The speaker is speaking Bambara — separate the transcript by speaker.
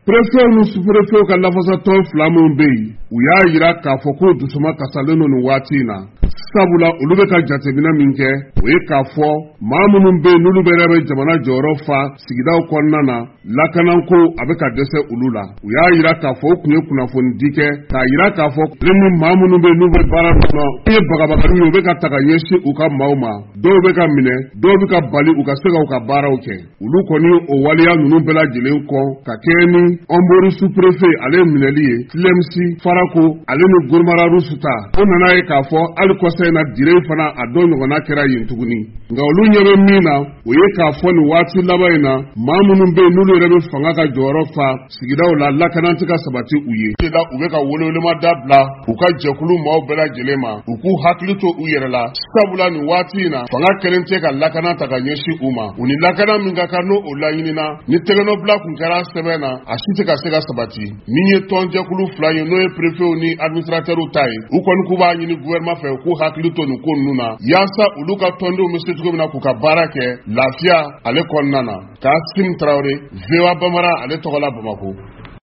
Speaker 1: Préfet ni sous-préfet ka lafasatɔ fila minnu bɛ yen u y'a yira k'a fɔ ko dusuma kasalen don nin waati in na. Sabula olu bɛ ka jateminɛ min kɛ o ye k'a fɔ maa minnu bɛ yen n'olu bɛ jamana jɔyɔrɔ fa sigidaw kɔnɔna na lakanako a bɛ ka dɛsɛ olu la. U y'a yira k'a fɔ u tun ye kunnafoni di kɛ k'a yira k'a fɔ ni maa minnu bɛ yen n'u bɛ baara kɔnɔ u ye bagabagani u bɛ ka ta ka ɲɛsin u ka maaw ma. Dɔw bɛ ka minɛ dɔw bɛ ka bali u ka se ka u ka baaraw kɛ. Olu kɔni o waleya ninnu bɛɛ lajɛlen kɔ ka kɛ ni Ombori sous-préfet ale minɛli ye Tilemsi Farako ale ni Gormara Rusuta o nana ye k'a fɔ hali kɔsa na dire fana a dɔ ɲɔgɔnna kɛra yen tuguni. Nka olu ɲɛ bɛ min na o ye k'a fɔ nin waati laban in na maa minnu bɛ yen n'olu yɛrɛ bɛ fanga ka jɔyɔrɔ fa sigidaw la lakana tɛ ka sabati u ye. U bɛ ka welewelema dabila u ka jɛkulu maaw bɛɛ lajɛlen ma u k'u hakili to u yɛrɛ la. Sabula nin waati in na fanga kɛlen tɛ ka lakana ta ka ɲɛsin u ma. U ni lakana min ka kan n'o laɲinina ni tɛgɛnɔbila kun kɛra sɛbɛn na a si tɛ ka se ka sabati. Min ye tɔnjɛkulu fila ye n'o ye préfet ni administrateurs ta ye u kɔni k'u b'a ɲini gouvernement fɛ u k'u hakili to nin ko ninnu na yaasa olu ka tɔndenw bɛ se cogo min na k'u ka baara kɛ lafiya ale kɔnɔna na. Kasim Traoré, VOA Bambara ale tɔgɔ la Bamako.